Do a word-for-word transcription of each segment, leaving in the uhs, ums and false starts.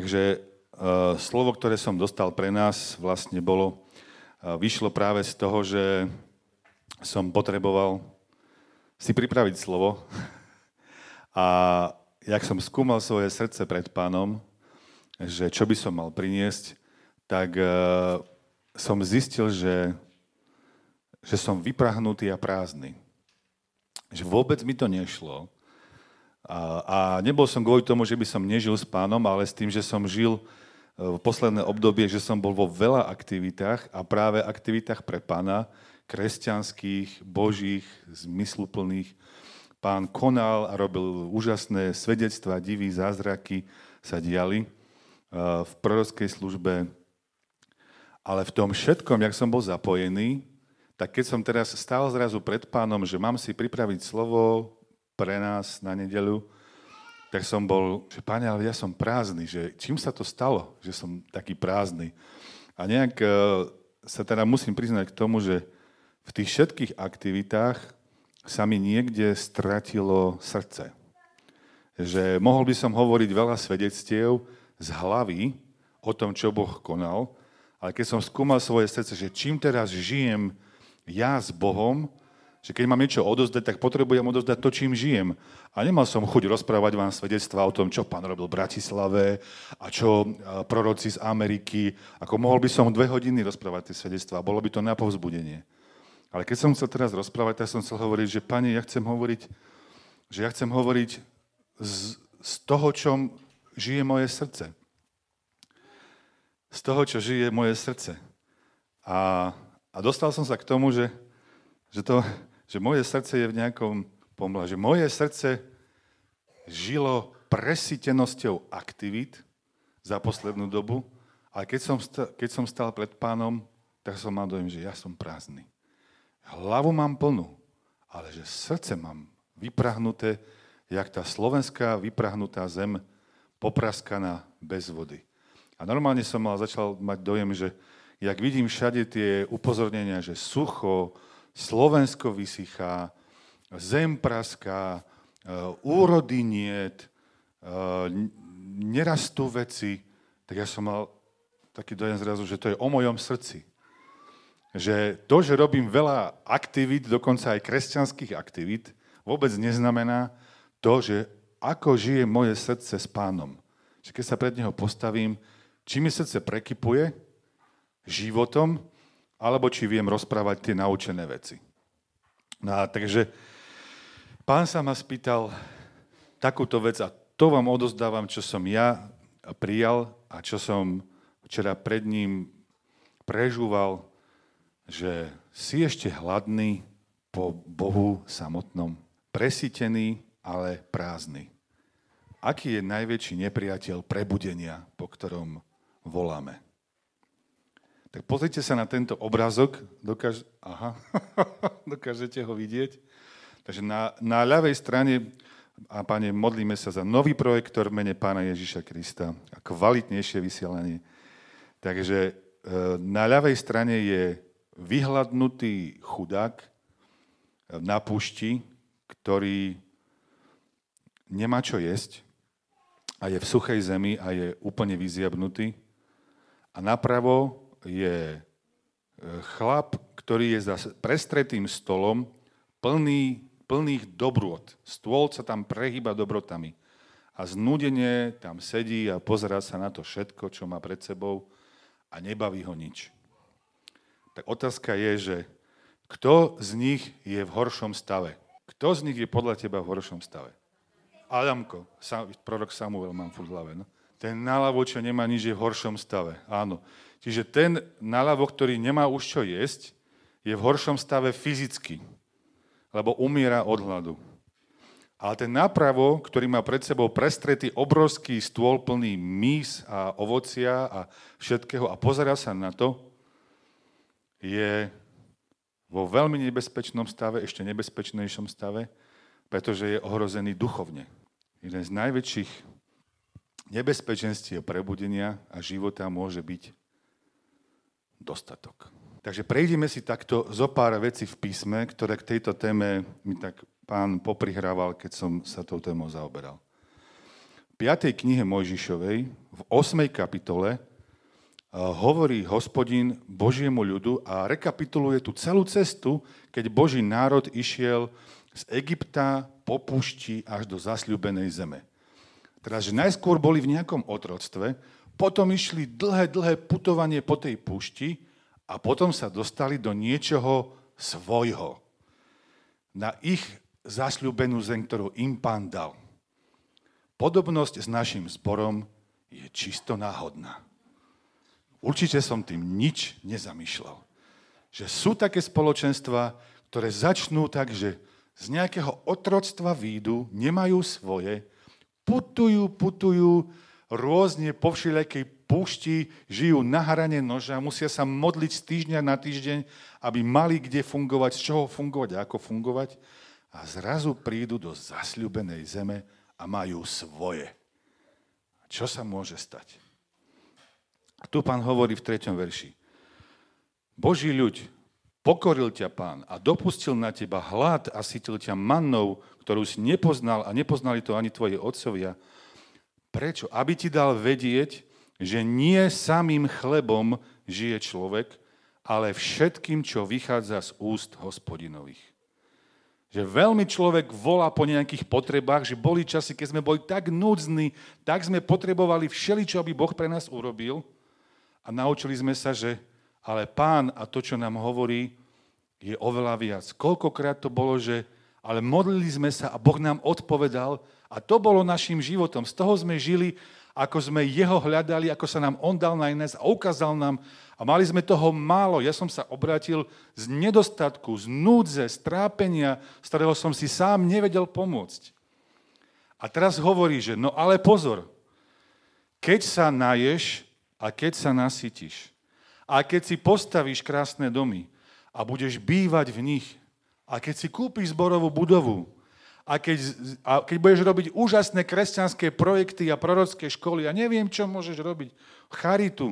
Takže uh, slovo, ktoré som dostal pre nás, vlastne bolo, uh, vyšlo práve z toho, že som potreboval si pripraviť slovo a jak som skúmal svoje srdce pred Pánom, že čo by som mal priniesť, tak uh, som zistil, že, že som vyprahnutý a prázdny. Že vôbec mi to nešlo. A, a nebol som kvôli tomu, že by som nežil s Pánom, ale s tým, že som žil v posledné obdobie, že som bol vo veľa aktivitách a práve aktivitách pre Pána, kresťanských, božích, zmysluplných. Pán konal a robil úžasné svedectvá, divy, zázraky sa diali v prorockej službe. Ale v tom všetkom, jak som bol zapojený, tak keď som teraz stál zrazu pred Pánom, že mám si pripraviť slovo pre nás na nedeľu, tak som bol, že Pane, ale ja som prázdny, že čím sa to stalo, že som taký prázdny. A nejak sa teda musím priznať k tomu, že v tých všetkých aktivitách sa mi niekde stratilo srdce. Že mohol by som hovoriť veľa svedectiev z hlavy o tom, čo Boh konal, ale keď som skúmal svoje srdce, že čím teraz žijem ja s Bohom, že keď mám niečo odozdať, tak potrebujem odozdať to, čím žijem. A nemal som chuť rozprávať vám svedectvá o tom, čo Pán robil v Bratislave a čo proroci z Ameriky. Ako mohol by som dve hodiny rozprávať tie svedectvá, bolo by to na povzbudenie. Ale keď som chcel teraz rozprávať, tak som chcel hovoriť, že Pane, ja chcem hovoriť, že ja chcem hovoriť z, z toho, čom žije moje srdce. Z toho, čo žije moje srdce. A, a dostal som sa k tomu, že, že to... že moje srdce je v nejakom pomle, že moje srdce žilo presýtenosťou aktivít za poslednú dobu, ale keď som, keď som stal pred Pánom, tak som mal dojem, že ja som prázdny. Hlavu mám plnú, ale že srdce mám vyprahnuté, jak tá slovenská vyprahnutá zem, popraskaná bez vody. A normálne som mal, začal mať dojem, že jak vidím všade tie upozornenia, že sucho, Slovensko vysychá, zem praská, úrody niet, nerastú veci, tak ja som mal taký dojem zrazu, že to je o mojom srdci. Že to, že robím veľa aktivít, dokonca aj kresťanských aktivít, vôbec neznamená to, že ako žije moje srdce s Pánom. Že keď sa pred neho postavím, či mi srdce prekypuje životom, alebo či viem rozprávať tie naučené veci. No a takže Pán sa ma spýtal takúto vec a to vám odozdávam, čo som ja prijal a čo som včera pred ním prežúval, že si ešte hladný po Bohu samotnom, presýtený, ale prázdny. Aký je najväčší nepriateľ prebudenia, po ktorom voláme? Tak pozrite sa na tento obrázok, dokáž... Aha, dokážete ho vidieť. Takže na, na ľavej strane, a Pane, modlíme sa za nový projektor v mene Pána Ježiša Krista a kvalitnejšie vysielanie. Takže na ľavej strane je vyhladnutý chudák na púšti, ktorý nemá čo jesť a je v suchej zemi a je úplne vyziabnutý. A napravo je chlap, ktorý je za prestretým stolom plný, plných dobrôt. Stôl sa tam prehýba dobrotami. A znúdene tam sedí a pozerá sa na to všetko, čo má pred sebou a nebaví ho nič. Tak otázka je, že kto z nich je v horšom stave? Kto z nich je podľa teba v horšom stave? Adamko, prorok Samuel mám furt v hlave. No? Ten naľavo, čo nemá nič, je v horšom stave. Áno. Čiže ten naľavo, ktorý nemá už čo jesť, je v horšom stave fyzicky, lebo umiera od hladu. Ale ten napravo, ktorý má pred sebou prestretý obrovský stôl plný mýs a ovocia a všetkého a pozerá sa na to, je vo veľmi nebezpečnom stave, ešte nebezpečnejšom stave, pretože je ohrozený duchovne. Jeden z najväčších nebezpečenstiev prebudenia a života môže byť dostatok. Takže prejdeme si takto zo pár vecí v písme, ktoré k tejto téme mi tak Pán poprihrával, keď som sa tou témou zaoberal. piatej knihe Mojžišovej, v ôsmej kapitole, hovorí Hospodin Božiemu ľudu a rekapituluje tú celú cestu, keď Boží národ išiel z Egypta po púšti až do zasľúbenej zeme. Teda, že najskôr boli v nejakom otroctve, potom išli dlhé, dlhé putovanie po tej púšti a potom sa dostali do niečoho svojho. Na ich zasľúbenú zem, ktorú im Pán dal. Podobnosť s našim zborom je čisto náhodná. Určite som tým nič nezamýšľal. Že sú také spoločenstva, ktoré začnú tak, že z nejakého otroctva výjdu, nemajú svoje, putujú, putujú, rôzne po všelijakej púšti, žijú na hrane noža, musia sa modliť z týždňa na týždeň, aby mali kde fungovať, z čoho fungovať a ako fungovať. A zrazu prídu do zasľúbenej zeme a majú svoje. Čo sa môže stať? A tu Pán hovorí v treťom verši. Boží ľuď, pokoril ťa Pán a dopustil na teba hlad a sytil ťa mannou, ktorú si nepoznal a nepoznali to ani tvoji otcovia. Prečo? Aby ti dal vedieť, že nie samým chlebom žije človek, ale všetkým, čo vychádza z úst Hospodinových. Že veľmi človek volá po nejakých potrebách, že boli časy, keď sme boli tak núdzni, tak sme potrebovali všeličo, aby Boh pre nás urobil a naučili sme sa, že ale Pán a to, čo nám hovorí, je oveľa viac. Koľkokrát to bolo, že ale modlili sme sa a Boh nám odpovedal a to bolo našim životom. Z toho sme žili, ako sme jeho hľadali, ako sa nám on dal najnás a ukázal nám a mali sme toho málo. Ja som sa obrátil z nedostatku, z núdze, z trápenia, z ktorého som si sám nevedel pomôcť. A teraz hovorí, že no ale pozor, keď sa naješ a keď sa nasytíš a keď si postavíš krásne domy a budeš bývať v nich a keď si kúpiš zborovú budovu a keď, a keď budeš robiť úžasné kresťanské projekty a prorocké školy a neviem, čo môžeš robiť, charitu,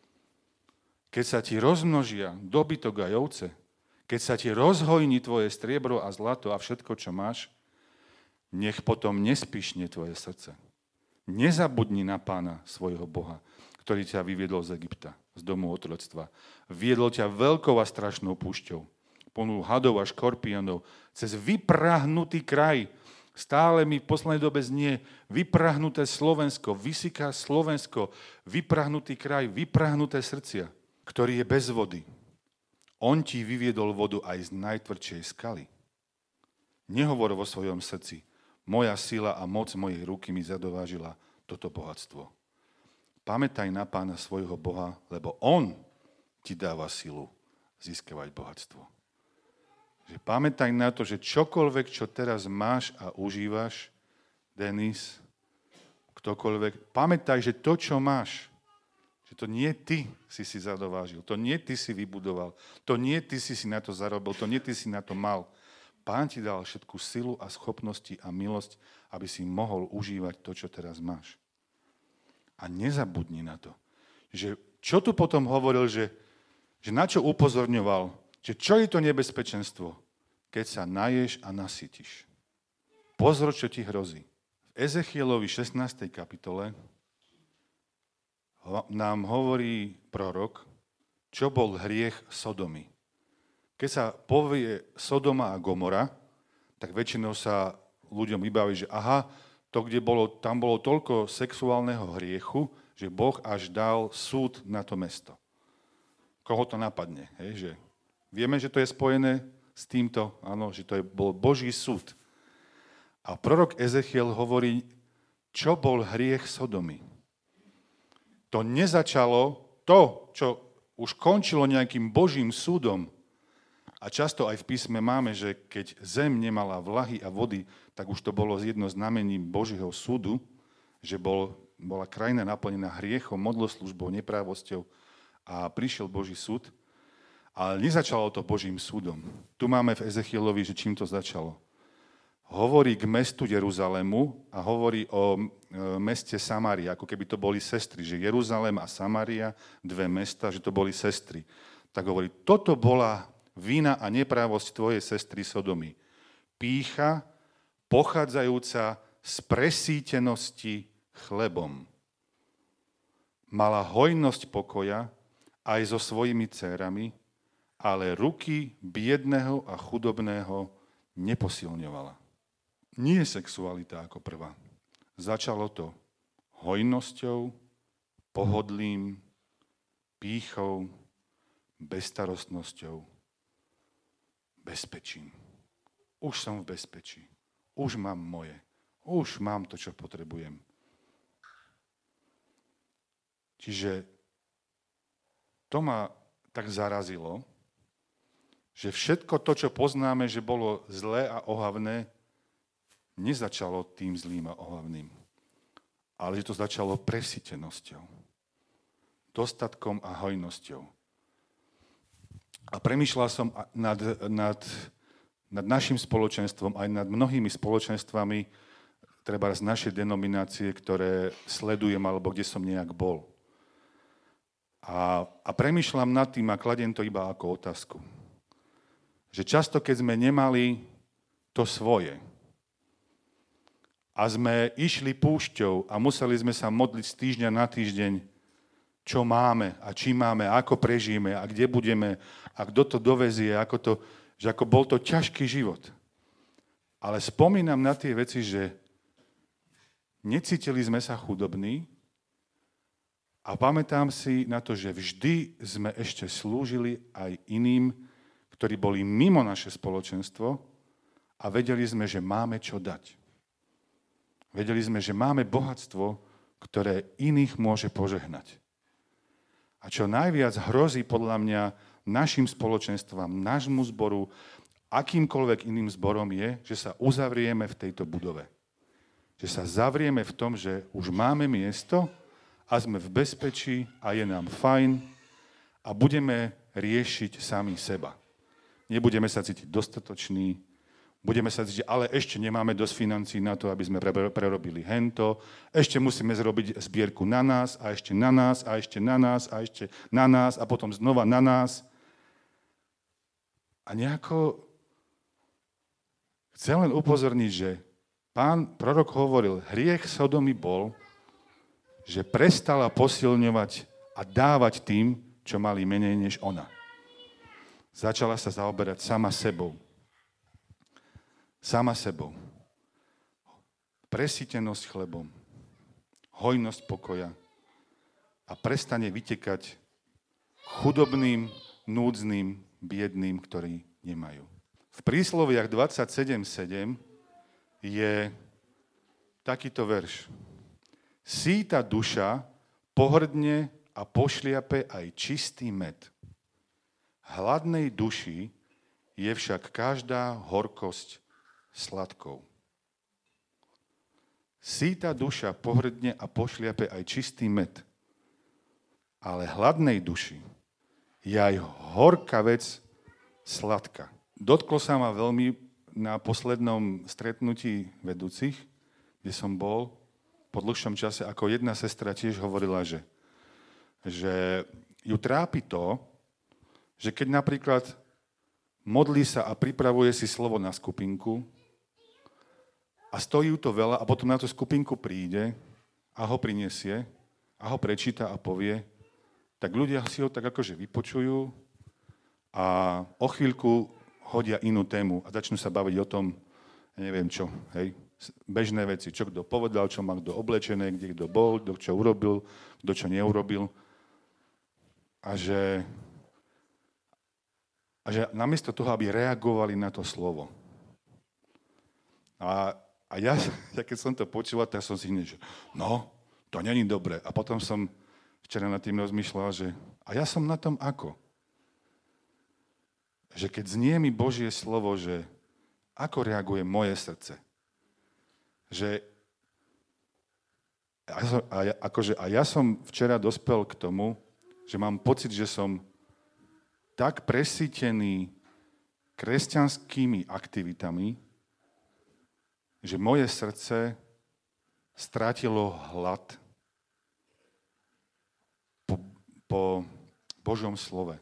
keď sa ti rozmnožia dobytok a ovce, keď sa ti rozhojní tvoje striebro a zlato a všetko, čo máš, nech potom nespišne tvoje srdce. Nezabudni na Pána svojho Boha, ktorý ťa vyviedol z Egypta, z domu otroctva. Viedol ťa veľkou a strašnou púšťou, plnú hadov a škorpiónov, cez vyprahnutý kraj. Stále mi v poslednej dobe znie vyprahnuté Slovensko, vysyká Slovensko, vyprahnutý kraj, vyprahnuté srdcia, ktorý je bez vody. On ti vyviedol vodu aj z najtvrdšej skaly. Nehovor vo svojom srdci, moja sila a moc mojej ruky mi zadovážila toto bohatstvo. Pamätaj na Pána svojho Boha, lebo On ti dáva silu získavať bohatstvo. Že pamätaj na to, že čokoľvek, čo teraz máš a užívaš, Denis, ktokoľvek, pamätaj, že to, čo máš, že to nie ty si si zadovážil, to nie ty si vybudoval, to nie ty si si na to zarobil, to nie ty si na to mal. Pán ti dal všetku silu a schopnosti a milosť, aby si mohol užívať to, čo teraz máš. A nezabudni na to, že čo tu potom hovoril, že, že na čo upozorňoval, že čo je to nebezpečenstvo, keď sa naješ a nasytíš. Pozor, čo ti hrozí. V Ezechielovi šestnástej kapitole nám hovorí prorok, čo bol hriech Sodomy. Keď sa povie Sodoma a Gomora, tak väčšinou sa ľuďom vybaví, že aha, to, kde bolo, tam bolo toľko sexuálneho hriechu, že Boh až dal súd na to mesto. Koho to napadne? Hej, že vieme, že to je spojené s týmto, áno, že to je, bol Boží súd. A prorok Ezechiel hovorí, čo bol hriech Sodomy. To nezačalo, to, čo už končilo nejakým Božím súdom, a často aj v písme máme, že keď zem nemala vlahy a vody, tak už to bolo jedno znamení Božieho súdu, že bol, bola krajina naplnená hriechom, modloslužbou, neprávosťou a prišiel Boží súd. Ale nezačalo to Božím súdom. Tu máme v Ezechielovi, že čím to začalo. Hovorí k mestu Jeruzalému a hovorí o meste Samária, ako keby to boli sestry, že Jeruzalém a Samária, dve mesta, že to boli sestry. Tak hovorí, toto bola vina a neprávosť tvojej sestry Sodomy. Pýcha, pochádzajúca z presítenosti chlebom. Mala hojnosť pokoja aj so svojimi dcérami, ale ruky biedného a chudobného neposilňovala. Nie sexualita ako prvá. Začalo to hojnosťou, pohodlím, pýchou, bezstarostnosťou, bezpečím. Už som v bezpečí. Už mám moje. Už mám to, čo potrebujem. Čiže to ma tak zarazilo, že všetko to, čo poznáme, že bolo zlé a ohavné, nezačalo tým zlým a ohavným. Ale že to začalo presýtenosťou, dostatkom a hojnosťou. A premýšľal som nad, nad, nad našim spoločenstvom, aj nad mnohými spoločenstvami, treba z našej denominácie, ktoré sledujem, alebo kde som nejak bol. A, a premýšľam nad tým a kladiem to iba ako otázku. Že často, keď sme nemali to svoje a sme išli púšťou a museli sme sa modliť z týždňa na týždeň, čo máme a či máme, ako prežijeme a kde budeme a kto to dovezie, ako to, že ako bol to ťažký život. Ale spomínam na tie veci, že necítili sme sa chudobní, a pamätám si na to, že vždy sme ešte slúžili aj iným, ktorí boli mimo naše spoločenstvo a vedeli sme, že máme čo dať. Vedeli sme, že máme bohatstvo, ktoré iných môže požehnať. A čo najviac hrozí podľa mňa našim spoločenstvám, nášmu zboru, akýmkoľvek iným zborom je, že sa uzavrieme v tejto budove. Že sa zavrieme v tom, že už máme miesto, a sme v bezpečí a je nám fajn a budeme riešiť sami seba. Nebudeme sa cítiť dostatoční, budeme sa cítiť, ale ešte nemáme dosť financií na to, aby sme prerobili hento, ešte musíme zrobiť zbierku na nás a ešte na nás a ešte na nás a ešte na nás a potom znova na nás. A nejako chcem len upozorniť, že pán prorok hovoril, hriech Sodomy bol, že prestala posilňovať a dávať tým, čo mali menej než ona. Začala sa zaoberať sama sebou. Sama sebou. Presýtenosť chlebom, hojnosť pokoja a prestane vytekať chudobným, núdznym, biedným, ktorí nemajú. V prísloviach dvadsaťsedem sedem je takýto verš. Sýta duša pohrdne a pošliape aj čistý med. Hladnej duši je však každá horkosť sladkou. Sýta duša pohrdne a pošliape aj čistý med. Ale hladnej duši je aj horká vec sladká. Dotklo sa ma veľmi na poslednom stretnutí vedúcich, kde som bol, po dlhšom čase, ako jedna sestra tiež hovorila, že, že ju trápi to, že keď napríklad modlí sa a pripravuje si slovo na skupinku a stojí ju to veľa a potom na tú skupinku príde a ho prinesie a ho prečíta a povie, tak ľudia si ho tak akože vypočujú a o chvíľku hodia inú tému a začnú sa baviť o tom, neviem čo, hej, bežné veci, čo kto povedal, čo má kto oblečené, kde kto bol, kto čo urobil, kto čo neurobil. A že, a že namiesto toho, aby reagovali na to slovo. A, a ja, ja, keď som to počúval, tak som si hneď, že no, to není dobre. A potom som včera nad tým rozmýšľal, že a ja som na tom ako? Že keď znie mi Božie slovo, že ako reaguje moje srdce? Že a, a, akože, a ja som včera dospel k tomu, že mám pocit, že som tak presýtený kresťanskými aktivitami, že moje srdce strátilo hlad po, po Božom slove.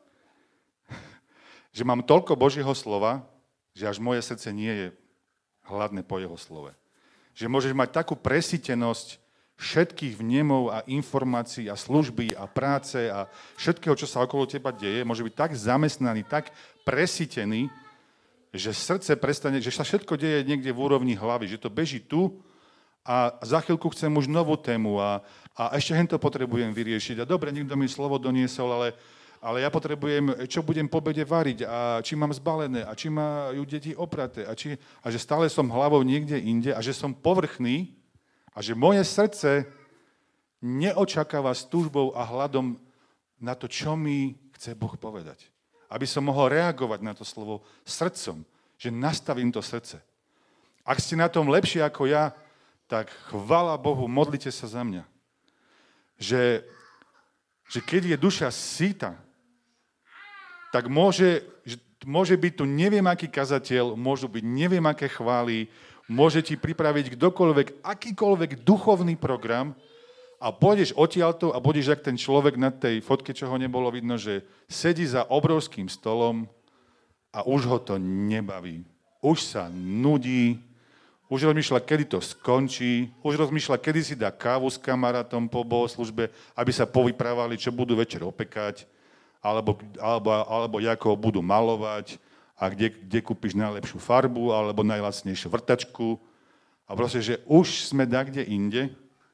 Že mám toľko Božieho slova, že až moje srdce nie je hladné po jeho slove. Že môžeš mať takú presýtenosť všetkých vnemov a informácií a služby a práce a všetkého, čo sa okolo teba deje, môže byť tak zamestnaný, tak presítený, že srdce prestane, že sa všetko deje niekde v úrovni hlavy, že to beží tu a za chvíľku chcem už novú tému a, a ešte hento potrebujem vyriešiť. A dobre, niekto mi slovo doniesol, ale, ale ja potrebujem, čo budem po obede variť a či mám zbalené a či majú deti opraté a, či, a že stále som hlavou niekde inde a že som povrchný a že moje srdce neočakáva s túžbou a hladom na to, čo mi chce Boh povedať. Aby som mohol reagovať na to slovo srdcom, že nastavím to srdce. Ak ste na tom lepšie ako ja, tak chvála Bohu, modlite sa za mňa. Že, že keď je duša síta, tak môže, môže byť tu neviem aký kazateľ, môžu byť neviem aké chvály, môže ti pripraviť kdokoľvek, akýkoľvek duchovný program a pôjdeš odtiaľto a budeš jak ten človek na tej fotke, čo ho nebolo vidno, že sedí za obrovským stolom a už ho to nebaví. Už sa nudí, už rozmýšľa, kedy to skončí, už rozmýšľa, kedy si dá kávu s kamarátom po bohoslužbe, aby sa povyprávali, čo budú večer opekať, alebo, alebo, alebo ako budú malovať, a kde, kde kúpiš najlepšiu farbu alebo najlacnejšiu vrtačku. A proste, že už sme dakde inde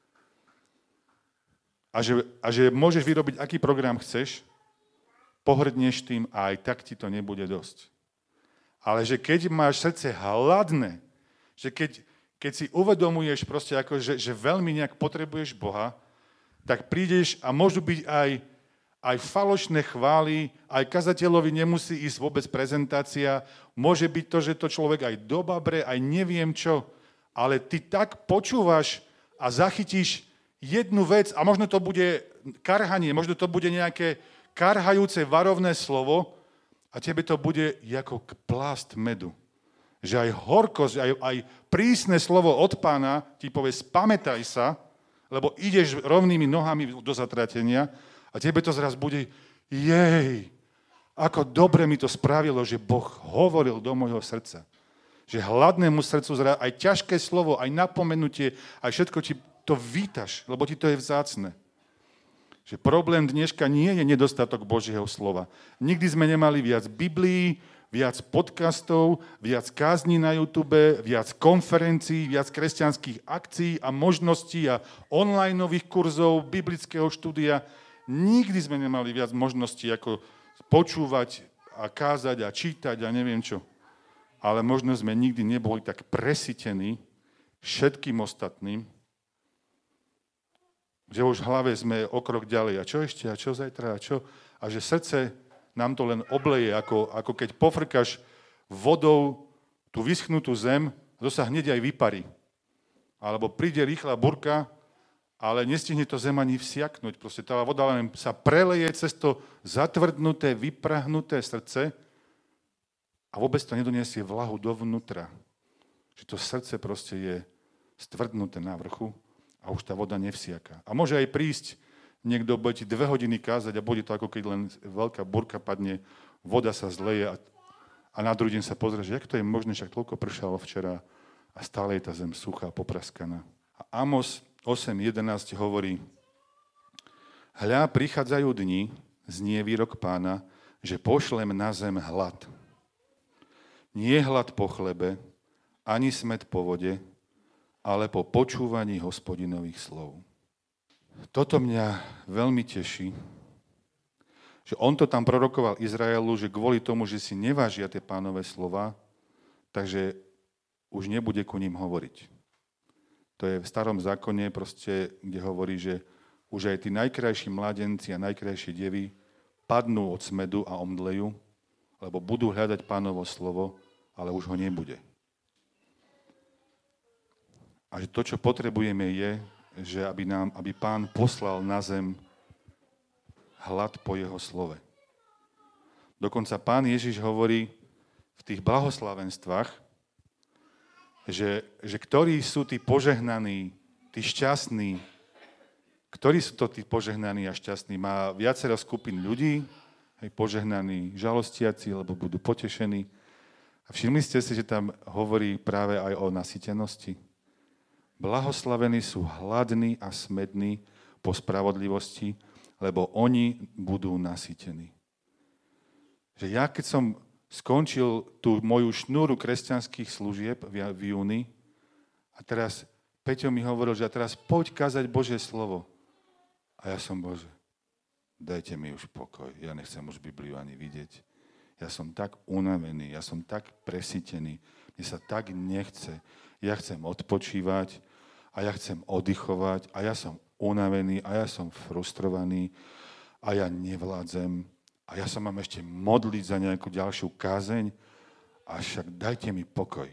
a že, a že môžeš vyrobiť, aký program chceš, pohrdneš tým a aj tak ti to nebude dosť. Ale že keď máš srdce hladné, že keď, keď si uvedomuješ proste, ako, že, že veľmi nejak potrebuješ Boha, tak prídeš a môžu byť aj Aj falošné chvály, aj kazateľovi nemusí ísť vôbec prezentácia. Môže byť to, že to človek aj dobabre, aj neviem čo. Ale ty tak počúvaš a zachytíš jednu vec a možno to bude karhanie, možno to bude nejaké karhajúce varovné slovo a tebe to bude ako plást medu. Že aj horkosť, aj, aj prísne slovo od Pána ti povie spamätaj sa, lebo ideš rovnými nohami do zatratenia. A tebe to zraz bude, jej, ako dobre mi to spravilo, že Boh hovoril do môjho srdca. Že hladnému srdcu zraz aj ťažké slovo, aj napomenutie, aj všetko ti to vítaš, lebo ti to je vzácne. Že problém dneška nie je nedostatok Božieho slova. Nikdy sme nemali viac Biblií, viac podcastov, viac kázní na YouTube, viac konferencií, viac kresťanských akcií a možností a onlineových kurzov, biblického štúdia. Nikdy sme nemali viac možností, ako počúvať a kázať a čítať a neviem čo. Ale možno sme nikdy neboli tak presítení všetkým ostatným, že už v hlave sme o krok ďalej. A čo ešte? A čo zajtra? A čo? A že srdce nám to len obleje, ako, ako keď pofrkaš vodou tú vyschnutú zem, to sa hneď aj vyparí. Alebo príde rýchla burka, ale nestihne to zem ani vsiaknúť. Proste tá voda len sa preleje cez to zatvrdnuté, vyprahnuté srdce a vôbec to nedoniesie vlahu dovnútra. Že to srdce proste je stvrdnuté na vrchu a už tá voda nevsiaká. A môže aj prísť niekto, bude ti dve hodiny kázať a bude to ako keď len veľká burka padne, voda sa zleje a, a na druhý deň sa pozrie, že jak to je možné, však toľko pršalo včera a stále je tá zem suchá, popraskaná. A Amos osem jedenásť hovorí, hľa, prichádzajú dni, znie výrok Pána, že pošlem na zem hlad. Nie hlad po chlebe, ani smäd po vode, ale po počúvaní Hospodinových slov. Toto mňa veľmi teší, že on to tam prorokoval Izraelu, že kvôli tomu, že si nevážia tie Pánové slova, takže už nebude ku ním hovoriť. To je v starom zákone, proste, kde hovorí, že už aj tí najkrajší mladenci a najkrajšie devy padnú od smedu a omdlejú, lebo budú hľadať Pánovo slovo, ale už ho nebude. A že to, čo potrebujeme, je, že aby, nám, aby Pán poslal na zem hlad po jeho slove. Dokonca Pán Ježiš hovorí v tých blahoslavenstvách, Že, že ktorí sú tí požehnaní, tí šťastní, ktorí sú to tí požehnaní a šťastní. Má viacero skupín ľudí, hej, požehnaní žalostiaci, lebo budú potešení. A všimli ste si, že tam hovorí práve aj o nasýtenosti. Blahoslavení sú hladní a smední po spravodlivosti, lebo oni budú nasýtení. Že ja, keď som skončil tú moju šnúru kresťanských služieb v júni a teraz Peťo mi hovoril, že ja teraz poď kázať Božie slovo. A ja som, Bože, dajte mi už pokoj, ja nechcem už Bibliu ani vidieť. Ja som tak unavený, ja som tak presýtený, mne sa tak nechce. Ja chcem odpočívať a ja chcem oddychovať a ja som unavený a ja som frustrovaný a ja nevládzem a ja sa mám ešte modliť za nejakú ďalšiu kázeň a však dajte mi pokoj.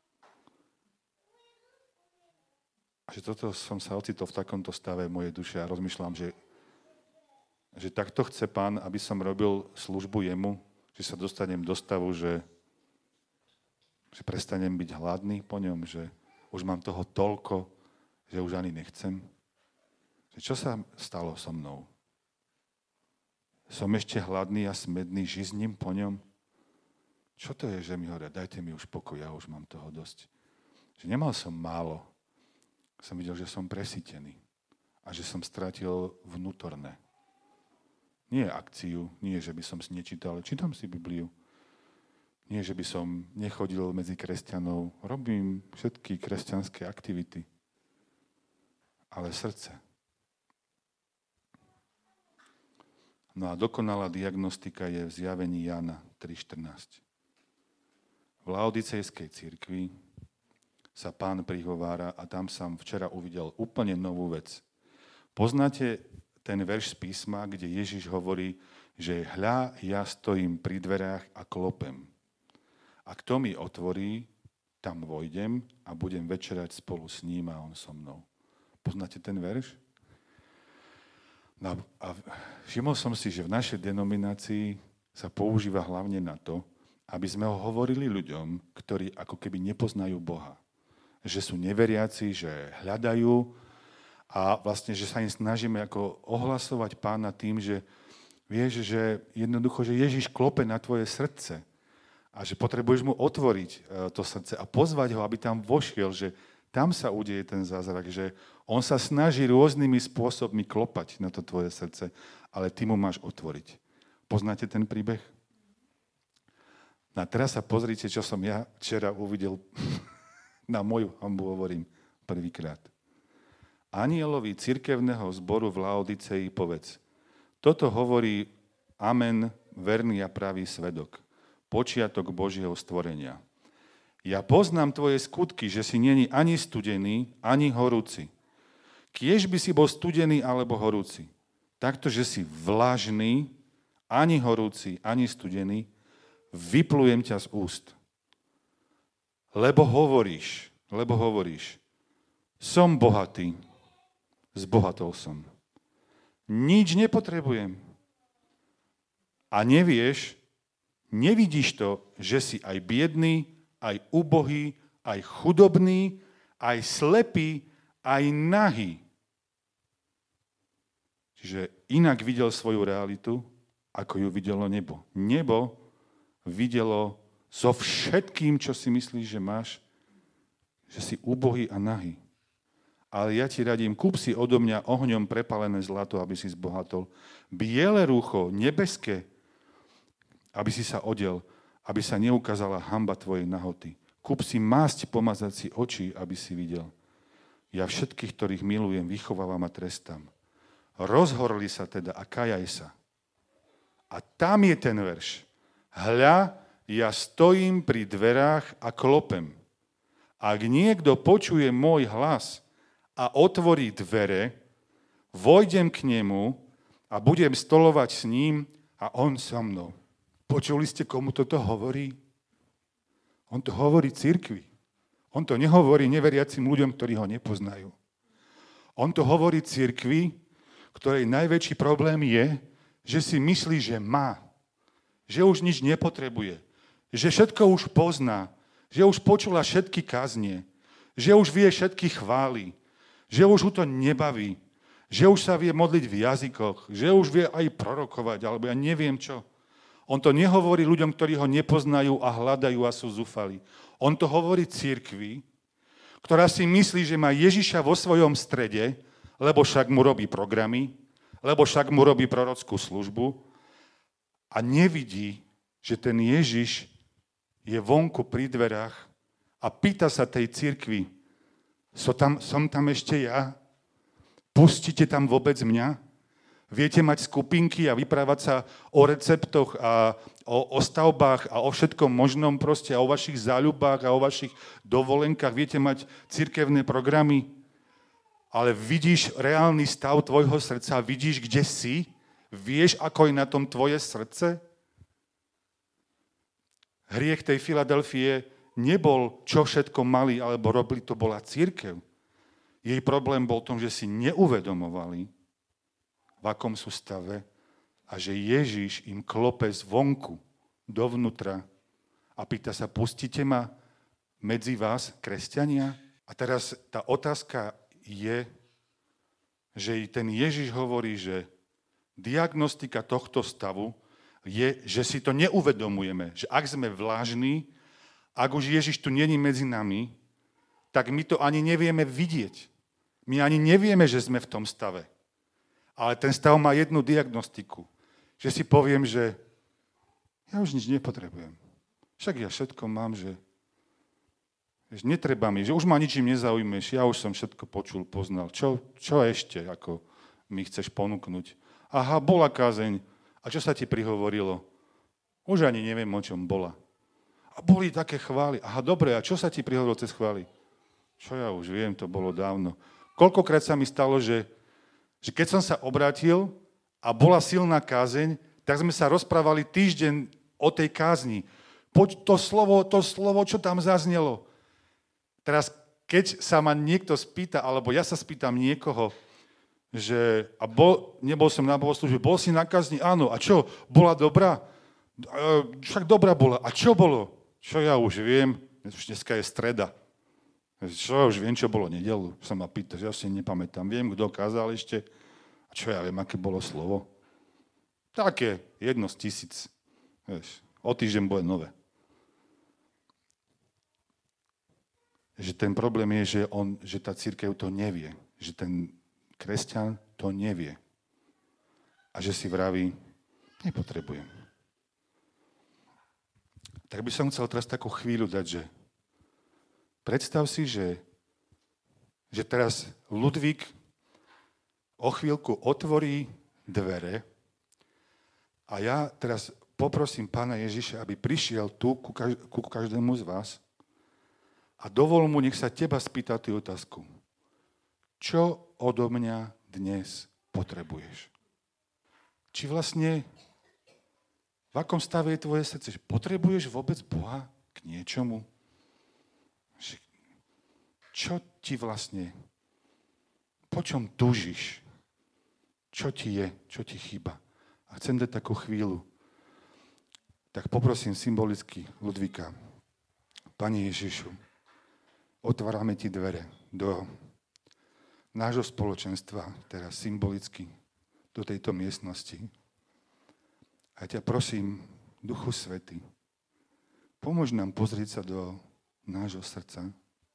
A že toto som sa ocitol v takomto stave mojej duše a rozmýšľam, že, že takto chce Pán, aby som robil službu jemu, že sa dostanem do stavu, že, že prestanem byť hladný po ňom, že už mám toho toľko, že už ani nechcem. Že čo sa stalo so mnou? Som ešte hladný a smedný, žizním po ňom? Čo to je, že mi hovoria, dajte mi už pokoj, ja už mám toho dosť. Že nemal som málo. Som videl, že som presýtený a že som stratil vnútorné. Nie akciu, nie, že by som si nečítal, čítam si Bibliu. Nie, že by som nechodil medzi kresťanov, robím všetky kresťanské aktivity. Ale srdce. No a dokonalá diagnostika je v zjavení Jána tri štrnásť. V Laodicejskej cirkvi sa Pán prihovára a tam som včera uvidel úplne novú vec. Poznáte ten verš z písma, kde Ježiš hovorí, že hľa, ja stojím pri dverách a klopem. A kto mi otvorí, tam vojdem a budem večerať spolu s ním a on so mnou. Poznáte ten verš? No a všimol som si, že v našej denominácii sa používa hlavne na to, aby sme ho hovorili ľuďom, ktorí ako keby nepoznajú Boha. Že sú neveriaci, že hľadajú a vlastne, že sa im snažíme ako ohlasovať Pána tým, že vieš, že jednoducho, že Ježiš klope na tvoje srdce a že potrebuješ mu otvoriť to srdce a pozvať ho, aby tam vošiel, že tam sa udeje ten zázrak, že on sa snaží rôznymi spôsobmi klopať na to tvoje srdce, ale ty mu máš otvoriť. Poznáte ten príbeh? No a teraz sa pozrite, čo som ja včera uvidel. Na moju hanbu hovorím prvýkrát. Anielovi cirkevného zboru v Laodicei povedz, toto hovorí Amen, verný a pravý svedok, počiatok Božieho stvorenia. Ja poznám tvoje skutky, že si není ani studený, ani horúci. Kiež by si bol studený alebo horúci. Takto, že si vlažný, ani horúci, ani studený, vyplujem ťa z úst. Lebo hovoríš, lebo hovoríš, som bohatý, zbohatol som. Nič nepotrebujem. A nevieš, nevidíš to, že si aj biedný, aj ubohý, aj chudobný, aj slepý, aj nahý. Čiže inak videl svoju realitu, ako ju videlo nebo. Nebo videlo so všetkým, čo si myslíš, že máš, že si ubohý a nahý. Ale ja ti radím, kúp si odo mňa ohňom prepalené zlato, aby si zbohatol. Biele rúcho, nebeské, aby si sa odel, aby sa neukázala hanba tvojej nahoty. Kúp si masť pomazať si oči, aby si videl. Ja všetkých, ktorých milujem, vychovávam a trestám. Rozhorli sa teda a kajaj sa. A tam je ten verš. Hľa, ja stojím pri dverách a klopem. Ak niekto počuje môj hlas a otvorí dvere, vojdem k nemu a budem stolovať s ním a on so mnou. Počuli ste, komu toto hovorí? On to hovorí cirkvi. On to nehovorí neveriacim ľuďom, ktorí ho nepoznajú. On to hovorí cirkvi, ktorej najväčší problém je, že si myslí, že má. Že už nič nepotrebuje. Že všetko už pozná. Že už počula všetky kaznie. Že už vie všetky chvály. Že už ho to nebaví. Že už sa vie modliť v jazykoch. Že už vie aj prorokovať, alebo ja neviem čo. On to nehovorí ľuďom, ktorí ho nepoznajú a hľadajú a sú zúfali. On to hovorí cirkvi, ktorá si myslí, že má Ježiša vo svojom strede, lebo však mu robí programy, lebo však mu robí prorockú službu a nevidí, že ten Ježiš je vonku pri dverách a pýta sa tej cirkvi, som tam, som tam ešte ja? Pustíte tam vôbec mňa? Viete mať skupinky a vyprávať sa o receptoch a o, o stavbách a o všetkom možnom proste, a o vašich záľubách a o vašich dovolenkách. Viete mať cirkevné programy, ale vidíš reálny stav tvojho srdca, vidíš, kde si, vieš, ako je na tom tvoje srdce? Hriech tej Filadelfie nebol, čo všetko mali alebo robili, to bola cirkev. Jej problém bol v tom, že si neuvedomovali, v akom sú stave a že Ježiš im klope zvonku dovnútra a pýta sa, pustíte ma medzi vás, kresťania? A teraz tá otázka je, že ten Ježiš hovorí, že diagnostika tohto stavu je, že si to neuvedomujeme, že ak sme vlážni, ak už Ježiš tu není medzi nami, tak my to ani nevieme vidieť. My ani nevieme, že sme v tom stave. Ale ten stav má jednu diagnostiku. Že si poviem, že ja už nič nepotrebujem. Však ja všetko mám, že, že netreba mi, že už ma ničím nezaujmeš, ja už som všetko počul, poznal. Čo, čo ešte, ako mi chceš ponúknuť? Aha, bola kázeň. A čo sa ti prihovorilo? Už ani neviem, o čom bola. A boli také chvály. Aha, dobre, a čo sa ti prihovorilo cez chvály? Čo ja už viem, to bolo dávno. Koľkokrát sa mi stalo, že že keď som sa obrátil a bola silná kázeň, tak sme sa rozprávali týždeň o tej kázni. Poď to slovo, to slovo, čo tam zaznelo. Teraz, keď sa ma niekto spýta, alebo ja sa spýtam niekoho, že a bol, nebol som na bohoslúžbe, bol si na kázni? Áno. A čo? Bola dobrá? Však dobrá bola. A čo bolo? Čo ja už viem? Dneska je streda. Čo ja už viem, čo bolo nedeľu? Sa ma pýta, že ja si nepamätám. Viem, kto kázal ešte. A čo ja viem, aké bolo slovo? Také, jedno z tisíc. Vieš, o týždeň bude nové. Že ten problém je, že, on, že tá cirkev to nevie. Že ten kresťan to nevie. A že si vraví, nepotrebujem. Tak by som chcel teraz takú chvíľu dať, že predstav si, že, že teraz Ludvík o chvíľku otvorí dvere a ja teraz poprosím Pána Ježiša, aby prišiel tu ku, kaž- ku každému z vás a dovol mu, nech sa teba spýta tú otázku. Čo odo mňa dnes potrebuješ? Či vlastne, v akom stave je tvoje srdce? Potrebuješ vôbec Boha k niečomu? Čo ti vlastne, po čom túžiš? Čo ti je, čo ti chýba? A chcem dať takú chvíľu. Tak poprosím symbolicky Ludvíka. Pane Ježišu, otvárame ti dvere do nášho spoločenstva, teraz symbolicky, do tejto miestnosti. A ťa prosím, Duchu Svätý, pomôž nám pozrieť sa do nášho srdca,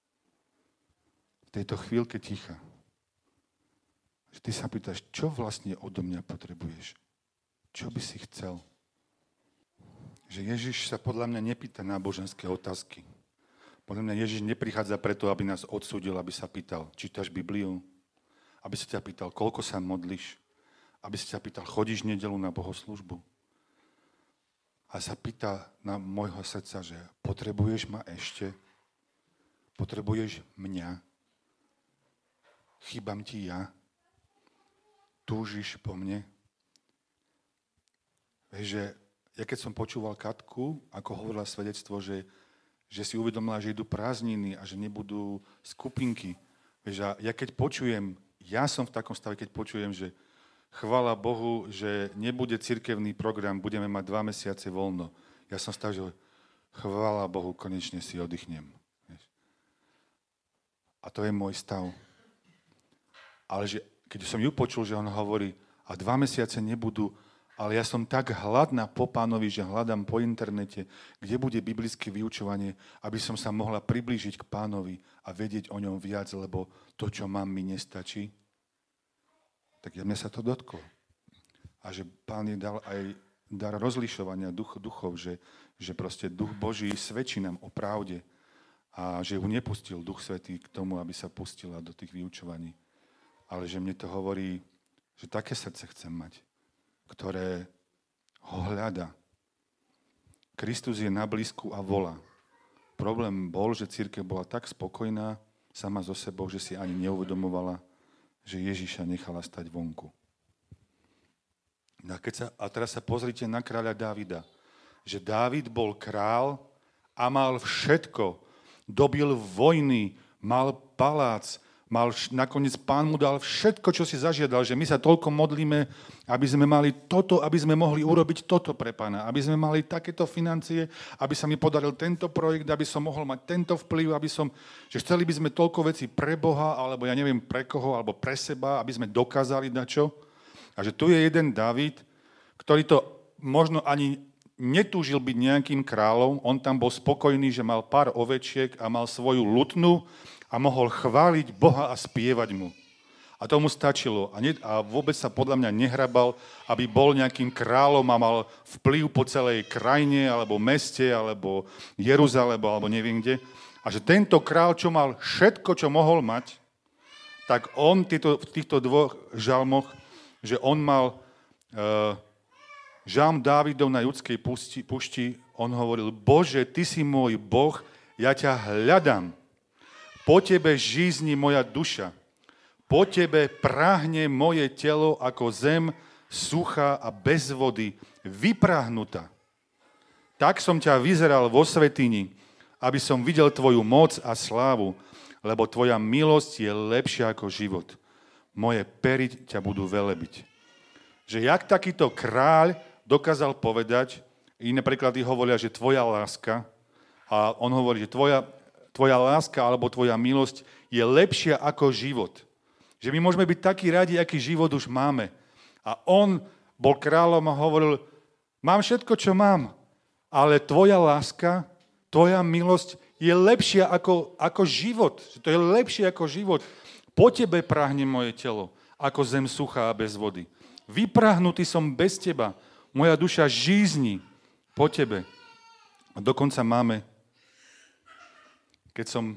v tejto chvíľke ticha. Že ty sa pýtaš, čo vlastne odo mňa potrebuješ? Čo by si chcel? Že Ježiš sa podľa mňa nepýta náboženské otázky. Podľa mňa Ježiš neprichádza preto, aby nás odsúdil, aby sa pýtal, čítaš Bibliu? Aby sa ťa pýtal, koľko sa modlíš? Aby sa ťa pýtal, chodíš nedeľu na bohoslúžbu? A sa pýta na môjho srdca, že potrebuješ ma ešte? Potrebuješ mňa? Chýbam ti ja? Túžiš po mne? Vieš, že ja keď som počúval Katku, ako hovorila svedectvo, že, že si uvedomila, že idú prázdniny a že nebudú skupinky. Vieš, a ja keď počujem, ja som v takom stave, keď počujem, že chvála Bohu, že nebude cirkevný program, budeme mať dva mesiace voľno. Ja som stav, že chvála Bohu, konečne si oddychnem. Vieš. A to je môj stav. Ale že, keď som ju počul, že on hovorí, a dva mesiace nebudú, ale ja som tak hladná po Pánovi, že hľadám po internete, kde bude biblické vyučovanie, aby som sa mohla priblížiť k Pánovi a vedieť o ňom viac, lebo to, čo mám, mi nestačí. Tak ja mňa sa to dotklo. A že Pán je dal aj dar rozlišovania duch, duchov, že, že proste duch Boží svedčí nám o pravde a že ho nepustil Duch Svätý k tomu, aby sa pustila do tých vyučovaní. Ale že mne to hovorí, že také srdce chcem mať, ktoré ho hľada. Kristus je na blízku a volá. Problém bol, že cirkev bola tak spokojná sama so sebou, že si ani neuvedomovala, že Ježiša nechala stať vonku. A, keď sa, a teraz sa pozrite na kráľa Dávida. Že Dávid bol král a mal všetko. Dobil vojny, mal palác, mal, nakoniec Pán mu dal všetko, čo si zažiadal, že my sa toľko modlíme, aby sme mali toto, aby sme mohli urobiť toto pre Pána, aby sme mali takéto financie, aby sa mi podaril tento projekt, aby som mohol mať tento vplyv, aby som, že chceli by sme toľko vecí pre Boha, alebo ja neviem pre koho, alebo pre seba, aby sme dokázali dačo. A že tu je jeden Dávid, ktorý to možno ani netúžil byť nejakým kráľom, on tam bol spokojný, že mal pár ovečiek a mal svoju lutnu a mohol chváliť Boha a spievať mu. A tomu stačilo. A, ne, a vôbec sa podľa mňa nehrabal, aby bol nejakým kráľom a mal vplyv po celej krajine, alebo meste, alebo Jeruzaleme, alebo neviem kde. A že tento kráľ, čo mal všetko, čo mohol mať, tak on týto, v týchto dvoch žalmoch, že on mal... Uh, Žalm Dávidov na judskej pušti, pušti, on hovoril, Bože, Ty si môj Boh, ja ťa hľadám. Po Tebe žízni moja duša. Po Tebe prahne moje telo ako zem, suchá a bez vody, vyprahnutá. Tak som ťa vyzeral vo svätyni, aby som videl Tvoju moc a slávu, lebo Tvoja milosť je lepšia ako život. Moje pery ťa budú velebiť. Že jak takýto kráľ dokázal povedať, iné preklady hovoria, že tvoja láska, a on hovorí, že tvoja, tvoja láska alebo tvoja milosť je lepšia ako život. Že my môžeme byť takí radi, aký život už máme. A on bol kráľom a hovoril, mám všetko, čo mám, ale tvoja láska, tvoja milosť je lepšia ako, ako život. To je lepšie ako život. Po Tebe prahne moje telo, ako zem suchá a bez vody. Vyprahnutý som bez Teba. Moja duša žízni po Tebe. A dokonca máme, keď som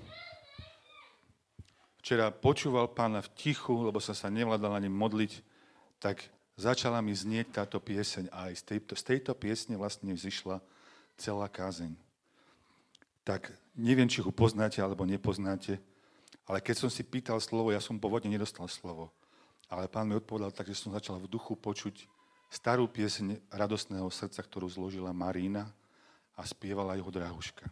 včera počúval Pána v tichu, lebo som sa nevládal ani modliť, tak začala mi znieť táto pieseň a aj z tejto, z tejto piesne vlastne zišla celá kázeň. Tak neviem, či ho poznáte alebo nepoznáte, ale keď som si pýtal slovo, ja som pôvodne nedostal slovo. Ale Pán mi odpovedal tak, že som začal v duchu počuť starú pieseň radostného srdca, ktorú zložila Marína a spievala jeho drahuška.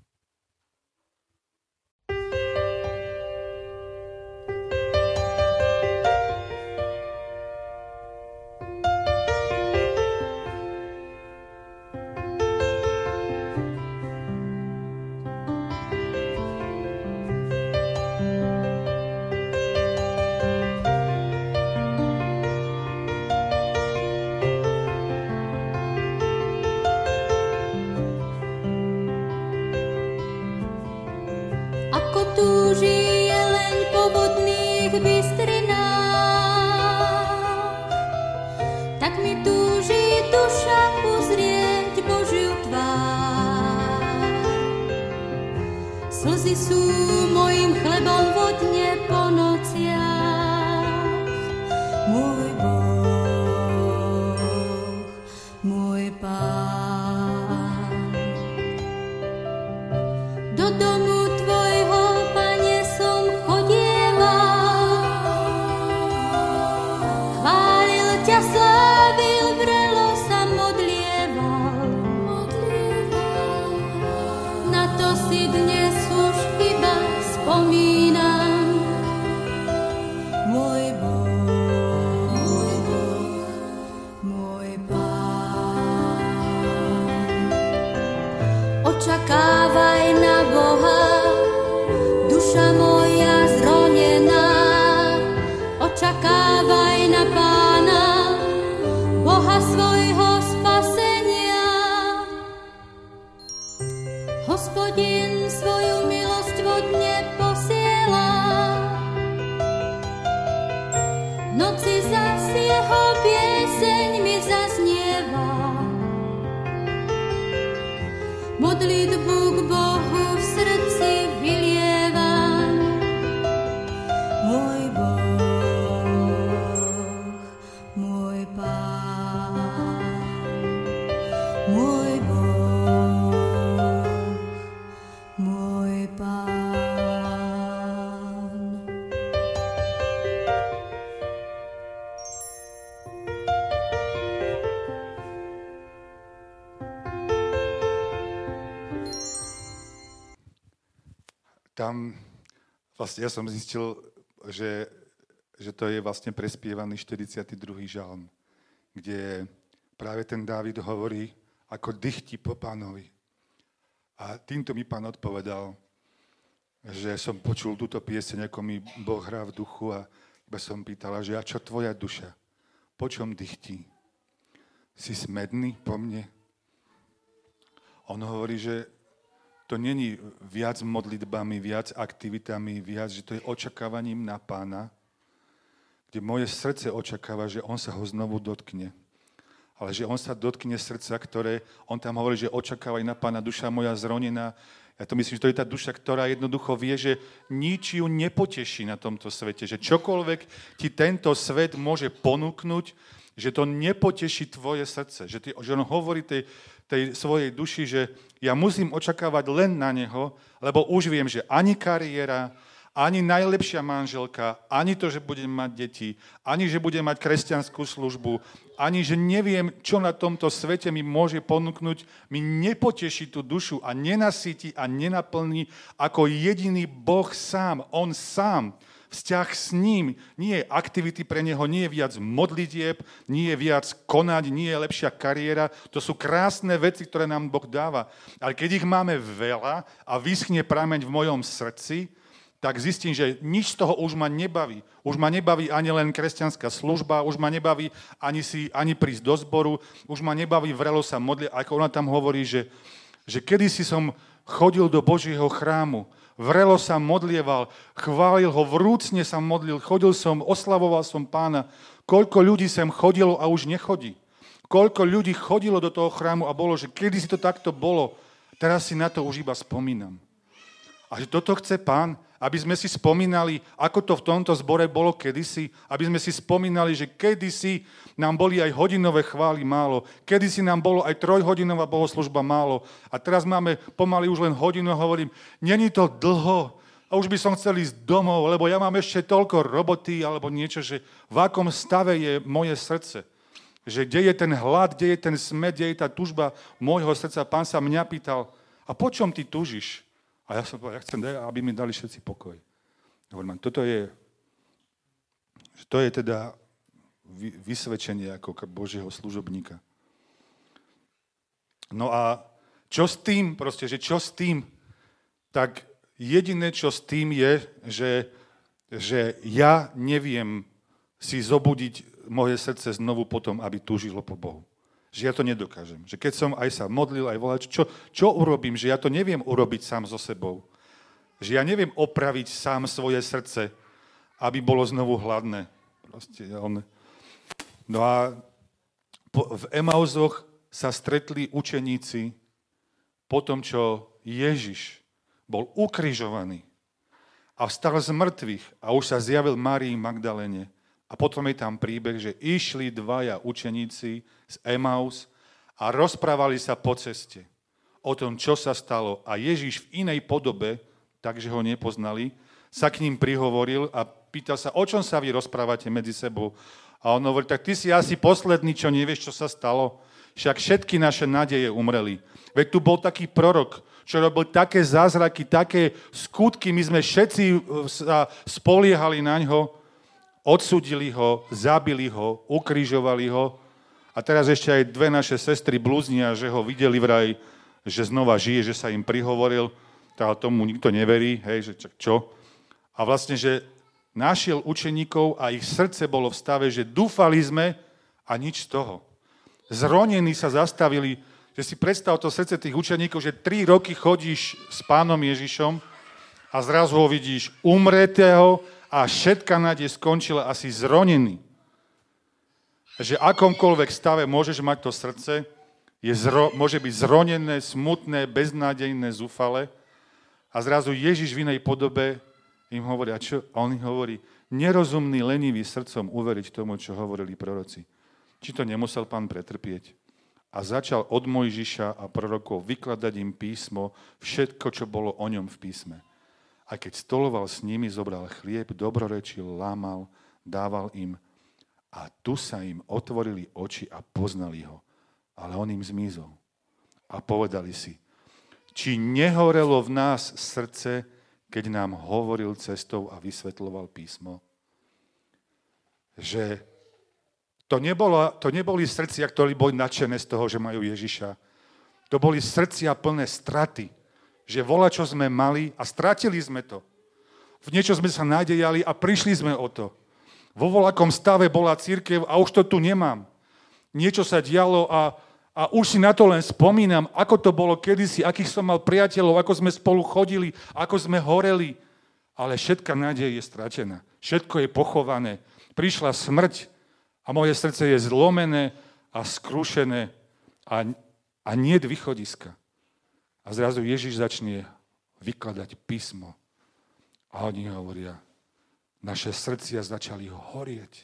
Slzy sú mojím chlebom vo dne po nociach. Môj Boh, môj Pán. Do domu Tvojho, Pane, som chodieval. Chválil ťa, slávil, vrelo sa modlieval. Na to si dnes spomínam, môj Boh, môj Boh, môj Pán. Očakávaj na Boha, duša moja zronená, očakávaj na Pána, Boha svojho. Hospodin svoju milosť vodne posiela. V noci zas jeho pieseň mi zaznieva. Modlitbu k Bohu v srdci vylievam. Môj Boh, môj Pán, môj Boh, môj Pán. Tam vlastne ja som zistil, že, že to je vlastne prespievaný štyridsiaty druhý žalm, kde práve ten Dávid hovorí, ako dychtí po Pánovi. A týmto mi Pán odpovedal, že som počul túto pieseň, ako mi Boh hrá v duchu a iba som pýtala, že a čo tvoja duša? Po čom dychtí? Si smedný po mne? On hovorí, že to není viac modlitbami, viac aktivitami, viac, že to je očakávaním na Pána, kde moje srdce očakáva, že on sa ho znovu dotkne. Ale že on sa dotkne srdca, ktoré, on tam hovorí, že očakávaj na Pána, duša moja zronená. Ja to myslím, že to je tá duša, ktorá jednoducho vie, že nič ju nepoteší na tomto svete. Že čokoľvek ti tento svet môže ponúknuť, že to nepoteší tvoje srdce. Že, ty, že on hovorí tej, tej svojej duši, že ja musím očakávať len na neho, lebo už viem, že ani kariéra, ani najlepšia manželka, ani to, že budem mať deti, ani že budem mať kresťanskú službu, ani že neviem, čo na tomto svete mi môže ponúknuť, mi nepoteší tú dušu a nenasíti a nenaplní ako jediný Boh sám, on sám. Vzťah s ním, nie je aktivity pre neho, nie je viac modlitieb, nie je viac konať, nie je lepšia kariéra. To sú krásne veci, ktoré nám Boh dáva. Ale keď ich máme veľa a vyschne prameň v mojom srdci, tak zistím, že nič z toho už ma nebaví. Už ma nebaví ani len kresťanská služba, už ma nebaví ani, si, ani prísť do zboru, už ma nebaví vrelo sa modliť. Ako ona tam hovorí, že, že kedysi som chodil do Božieho chrámu, vrelo sa modlieval, chválil ho, vrúcne sa modlil, chodil som, oslavoval som Pána. Koľko ľudí sem chodilo a už nechodí. Koľko ľudí chodilo do toho chrámu a bolo, že kedy si to takto bolo, teraz si na to už iba spomínam. A že toto chce Pán, aby sme si spomínali, ako to v tomto zbore bolo kedysi, aby sme si spomínali, že kedysi nám boli aj hodinové chvály málo, kedysi nám bolo aj trojhodinová bohoslužba málo a teraz máme pomaly už len hodinu a hovorím, není to dlho a už by som chcel ísť domov, lebo ja mám ešte toľko roboty alebo niečo, že v akom stave je moje srdce. Že kde je ten hlad, kde je ten smäd, kde je tá tužba môjho srdca. Pán sa mňa pýtal, a po čom ty tužiš? A ja som povedal, ja chcem, aby mi dali všetci pokoj. Hovorím, toto je, to je teda vysvedčenie ako Božieho služobníka. No a čo s tým, proste, že čo s tým? Tak jediné, čo s tým je, že, že ja neviem si zobudiť moje srdce znovu potom, aby túžilo po Bohu. Že ja to nedokážem. Že keď som aj sa modlil, aj volal, čo, čo urobím? Že ja to neviem urobiť sám so sebou. Že ja neviem opraviť sám svoje srdce, aby bolo znovu hladné. Proste on... No a po, v Emauzoch sa stretli učeníci po tom, čo Ježiš bol ukrižovaný a vstal z mŕtvych a už sa zjavil Márii Magdaléne. A potom je tam príbeh, že išli dvaja učeníci z Emaus a rozprávali sa po ceste o tom, čo sa stalo. A Ježiš v inej podobe, takže ho nepoznali, sa k ním prihovoril a pýtal sa, o čom sa vy rozprávate medzi sebou. A on hovorí, tak ty si asi posledný, čo nevieš, čo sa stalo. Však všetky naše nádeje umreli. Veď tu bol taký prorok, čo robil také zázraky, také skutky, my sme všetci sa spoliehali na ňo. Odsúdili ho, zabili ho, ukrižovali ho a teraz ešte aj dve naše sestry blúznia, že ho videli vraj, že znova žije, že sa im prihovoril, tak tomu nikto neverí, hej, že čo. A vlastne, že našiel učeníkov a ich srdce bolo v stave, že dúfali sme a nič z toho. Zronení sa zastavili, Že si predstav to srdce tých učeníkov, že tri roky chodíš s pánom Ježišom a zrazu ho vidíš umretého a všetka nádej skončila, asi zronený. Že akomkoľvek stave môžeš mať to srdce, je zro, môže byť zronené, smutné, beznádejné, zúfale a zrazu Ježiš v inej podobe im hovorí, a čo? A on im hovorí, nerozumný, lenivý srdcom uveriť tomu, čo hovorili proroci. Či to nemusel pán pretrpieť? A začal od Mojžiša a prorokov vykladať im písmo, všetko, čo bolo o ňom v písme. A keď stoloval s nimi, zobral chlieb, dobrorečil, lámal, dával im. A tu sa im otvorili oči a poznali ho. Ale on im zmizol. A povedali si, či nehorelo v nás srdce, keď nám hovoril cestou a vysvetľoval písmo? Že to, nebolo, to neboli srdcia, ktorí boli nadšené z toho, že majú Ježiša. To boli srdcia plné straty. Že vola, čo sme mali a stratili sme to. V niečo sme sa nádejali a prišli sme o to. Vo voľakom stave bola cirkev a už to tu nemám. Niečo sa dialo a, a už si na to len spomínam, ako to bolo kedysi, akých som mal priateľov, ako sme spolu chodili, ako sme horeli. Ale všetka nádej je stratená. Všetko je pochované. Prišla smrť a moje srdce je zlomené a skrušené a, a niet východiska. A zrazu Ježiš začne vykladať písmo. A oni hovoria, naše srdcia začali horieť.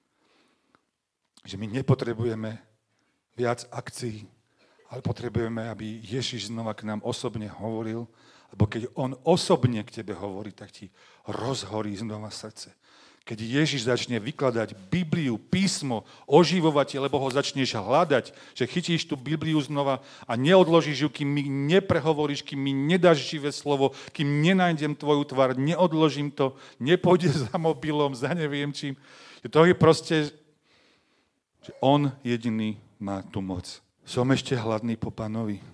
Že my nepotrebujeme viac akcií, ale potrebujeme, aby Ježiš znova k nám osobne hovoril, lebo keď on osobne k tebe hovorí, tak ti rozhorí znova srdce. Keď Ježiš začne vykladať Bibliu, písmo, oživovať, lebo ho začneš hľadať, že chytíš tú Bibliu znova a neodložíš ju, kým mi neprehovoríš, kým mi nedáš živé slovo, kým nenájdem tvoju tvár, neodložím to, nepôjde za mobilom, za neviem čím. To je proste, že on jediný má tú moc. Som ešte hladný po pánovi?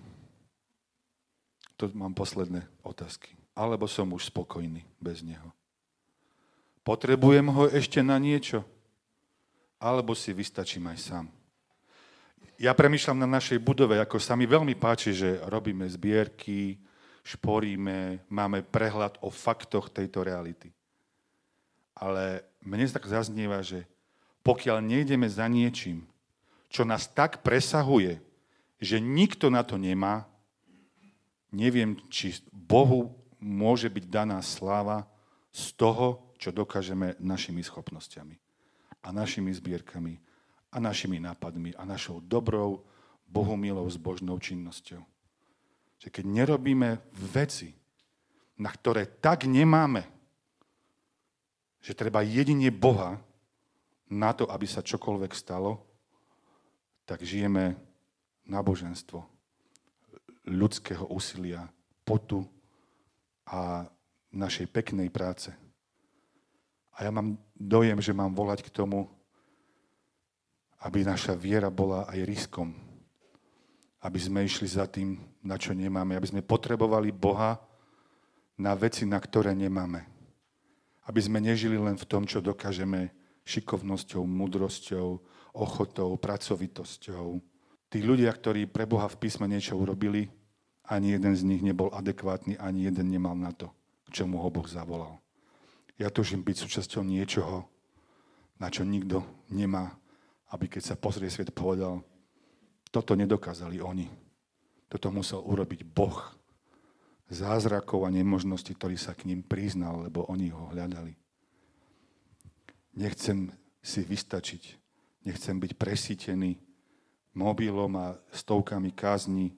To mám posledné otázky. Alebo som už spokojný bez neho? Potrebujem ho ešte na niečo? Alebo si vystačím aj sám? Ja premýšľam na našej budove, ako sa mi veľmi páči, že robíme zbierky, šporíme, máme prehľad o faktoch tejto reality. Ale mne tak zaznieva, že pokiaľ nejdeme za niečím, čo nás tak presahuje, že nikto na to nemá, neviem, či Bohu môže byť daná sláva z toho, čo dokážeme našimi schopnosťami a našimi zbierkami a našimi nápadmi a našou dobrou, bohumilou, zbožnou činnosťou. Že keď nerobíme veci, na ktoré tak nemáme, že treba jedine Boha na to, aby sa čokoľvek stalo, tak žijeme náboženstvo ľudského úsilia, potu a našej peknej práce. A ja mám dojem, že mám volať k tomu, aby naša viera bola aj riskom. Aby sme išli za tým, na čo nemáme. Aby sme potrebovali Boha na veci, na ktoré nemáme. Aby sme nežili len v tom, čo dokážeme šikovnosťou, múdrosťou, ochotou, pracovitosťou. Tí ľudia, ktorí pre Boha v písme niečo urobili, ani jeden z nich nebol adekvátny, ani jeden nemal na to, k čomu ho Boh zavolal. Ja túžim byť súčasťou niečoho, na čo nikto nemá, aby keď sa pozrie svet, povedal, toto nedokázali oni. Toto musel urobiť Boh. Zázrakov a nemožností, ktorý sa k ním priznal, lebo oni ho hľadali. Nechcem si vystačiť. Nechcem byť presítený mobilom a stovkami kázní.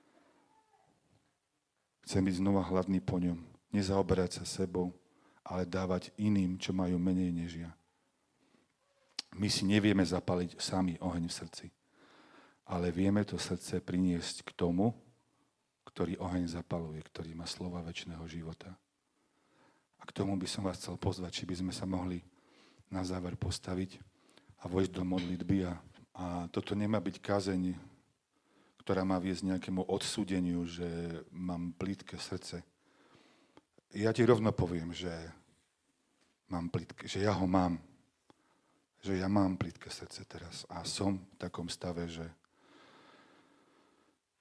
Chcem byť znova hladný po ňom. Nezaoberať sa sebou, ale dávať iným, čo majú menej než ja. My si nevieme zapaliť sami oheň v srdci, ale vieme to srdce priniesť k tomu, ktorý oheň zapaluje, ktorý má slova večného života. A k tomu by som vás chcel pozvať, či by sme sa mohli na záver postaviť a vojsť do modlitby. A, a toto nemá byť kázeň, ktorá má viesť nejakému odsúdeniu, že mám plítke srdce. Ja ti rovno poviem, že mám plítke, že ja ho mám. Že ja mám plítke srdce teraz a som v takom stave, že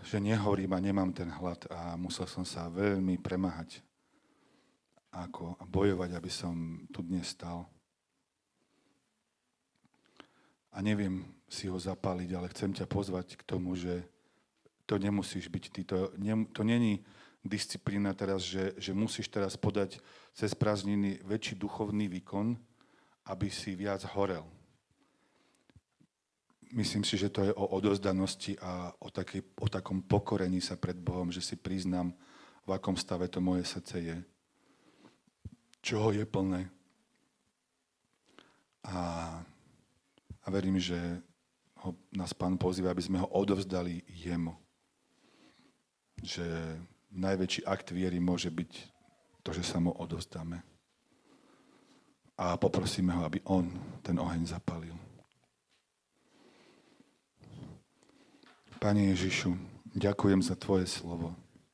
že nehorím a nemám ten hlad a musel som sa veľmi premáhať ako, a bojovať, aby som tu dnes stal. A neviem si ho zapáliť, ale chcem ťa pozvať k tomu, že to nemusíš byť ty. To, ne, to není disciplína teraz, že, že musíš teraz podať cez prázdniny väčší duchovný výkon, aby si viac horel. Myslím si, že to je o odozdanosti a o, takej, o takom pokorení sa pred Bohom, že si priznám, v akom stave to moje srdce je. Čoho je plné. A, a verím, že ho, nás Pán pozýva, aby sme ho odovzdali jemu. Že najväčší akt viery môže byť to, že sa mu odovzdáme. A poprosíme ho, aby on ten oheň zapalil. Pane Ježišu, ďakujem za Tvoje slovo.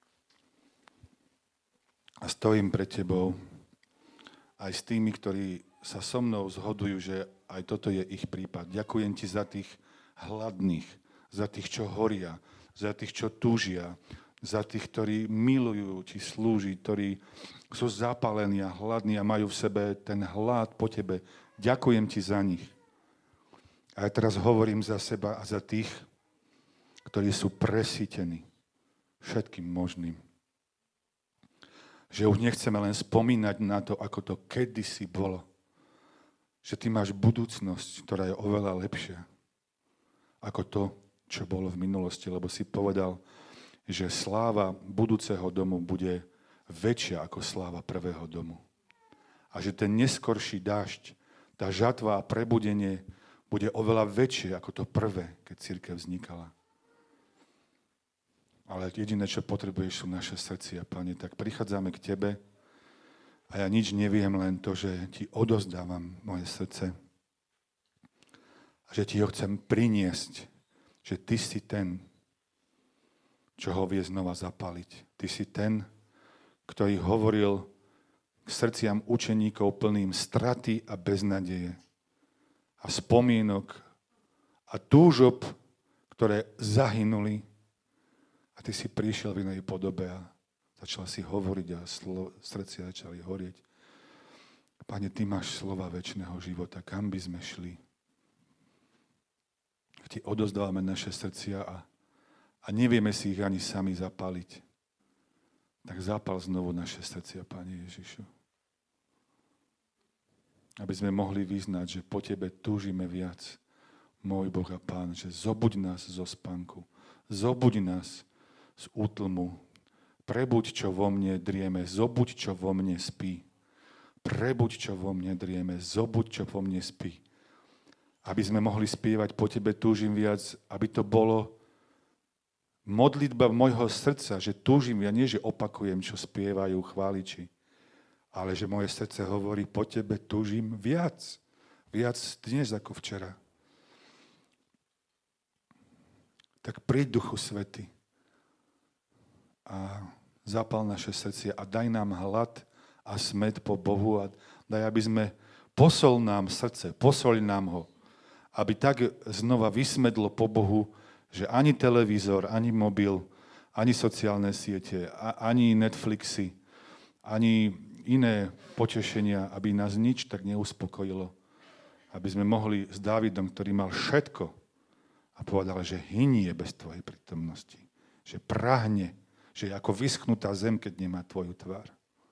A stojím pred Tebou aj s tými, ktorí sa so mnou zhodujú, že aj toto je ich prípad. Ďakujem Ti za tých hladných, za tých, čo horia, za tých, čo túžia, za tých, ktorí milujú Ti slúžiť, ktorí sú zapálení a hladní a majú v sebe ten hlad po Tebe. Ďakujem Ti za nich. A ja teraz hovorím za seba a za tých, ktorí sú presýtení všetkým možným. Že už nechceme len spomínať na to, ako to kedysi bolo. Že ty máš budúcnosť, ktorá je oveľa lepšia ako to, čo bolo v minulosti. Lebo si povedal, že sláva budúceho domu bude väčšia ako sláva prvého domu. A že ten neskorší dážď, tá žatva a prebudenie bude oveľa väčšie ako to prvé, keď cirkev vznikala. Ale jediné, čo potrebuješ, sú naše srdcia, Pane. Tak prichádzame k Tebe a ja nič neviem, len to, že Ti odozdávam moje srdce a že Ti ho chcem priniesť, že Ty si ten, čo ho vie znova zapaliť. Ty si ten, ktorý hovoril k srdciam učeníkov plným straty a beznadeje a spomienok a túžob, ktoré zahynuli. A Ty si prišiel v inej podobe a začal si hovoriť a slo, srdcia začali horieť. Pane, Ty máš slova večného života. Kam by sme šli? Ti odozdávame naše srdcia a, a nevieme si ich ani sami zapaliť. Tak zapal znovu naše srdcia, Pane Ježišu. Aby sme mohli vyznať, že po Tebe túžime viac. Môj Boh a Pán, že zobuď nás zo spánku. Zobuď nás z útlmu. Prebuď, čo vo mne drieme, zobuď, čo vo mne spí. Prebuď, čo vo mne drieme, zobuď, čo vo mne spí. Aby sme mohli spievať po Tebe túžim viac, aby to bolo modlitba môjho srdca, že túžim, ja nie, že opakujem, čo spievajú chváliči, ale že moje srdce hovorí, po Tebe túžim viac. Viac dnes ako včera. Tak príď, Duchu Svätý, a zapal naše srdcia a daj nám hlad a smäd po Bohu a daj, aby sme, posol nám srdce, posol nám ho, aby tak znova vysmedlo po Bohu, že ani televízor, ani mobil, ani sociálne siete, ani Netflixy, ani iné potešenia, aby nás nič tak neuspokojilo. Aby sme mohli s Dávidom, ktorý mal všetko a povedal, že hynie bez Tvojej prítomnosti, že prahne, že je ako vyschnutá zem, keď nemá Tvoju tvár.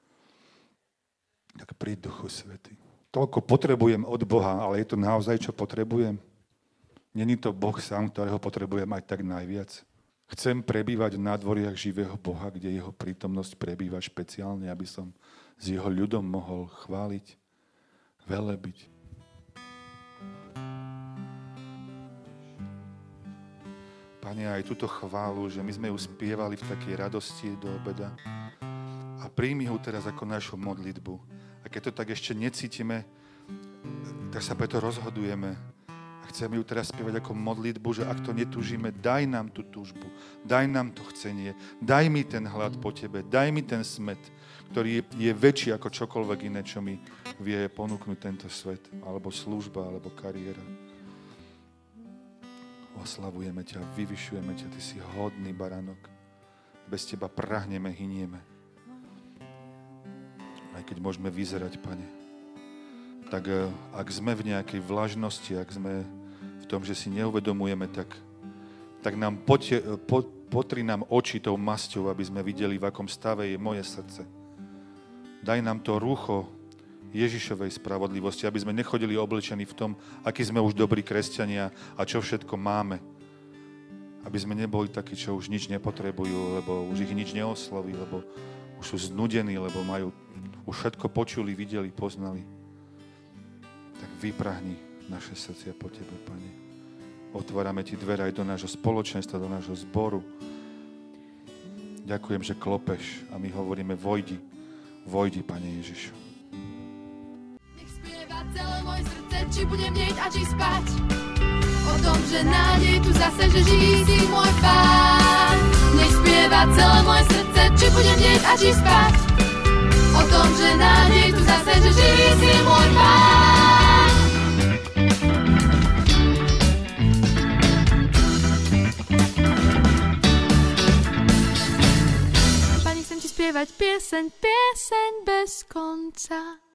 Tak príď, Duchu Svätý. Toľko potrebujem od Boha, ale je to naozaj, čo potrebujem? Není to Boh sám, ktorého potrebujem aj tak najviac? Chcem prebývať v nádvoriach živého Boha, kde jeho prítomnosť prebýva špeciálne, aby som s jeho ľudom mohol chváliť, velebiť. Pane, aj túto chválu, že my sme ju spievali v takej radosti do obeda. A príjmi ho teraz ako našu modlitbu. A keď to tak ešte necítime, tak sa preto rozhodujeme. A chceme ju teraz spievať ako modlitbu, že ak to netúžime, daj nám tú túžbu, daj nám to chcenie, daj mi ten hlad po Tebe, daj mi ten smäd, ktorý je väčší ako čokoľvek iné, čo mi vie ponúknuť tento svet, alebo služba, alebo kariéra. Oslavujeme ťa, vyvyšujeme ťa, ty si hodný baránok. Bez teba prahneme, hynieme. Aj keď môžeme vyzerať, Pane, tak ak sme v nejakej vlažnosti, ak sme v tom, že si neuvedomujeme, tak, tak nám potie, po, potri nám oči tou masťou, aby sme videli, v akom stave je moje srdce. Daj nám to rúcho Ježišovej spravodlivosti, aby sme nechodili oblečení v tom, akí sme už dobrí kresťania a čo všetko máme. Aby sme neboli takí, čo už nič nepotrebujú, lebo už ich nič neosloví, lebo už sú znudení, lebo majú, už všetko počuli, videli, poznali. Tak vyprahni naše srdcia po Tebe, Pane. Otvárame Ti dvere aj do nášho spoločenstva, do nášho zboru. Ďakujem, že klopeš a my hovoríme vojdi, vojdi, Pane Ježišu. Celé moje srdce, či budem deť a či spať. O tom, že nádej tu zase, že živý si môj Pán. Nech spieva celé moje srdce, či budem deť a či spať. O tom, že nádej tu zase, že živý si môj Pán. Pane, chcem Ti spievať pieseň, pieseň bez konca.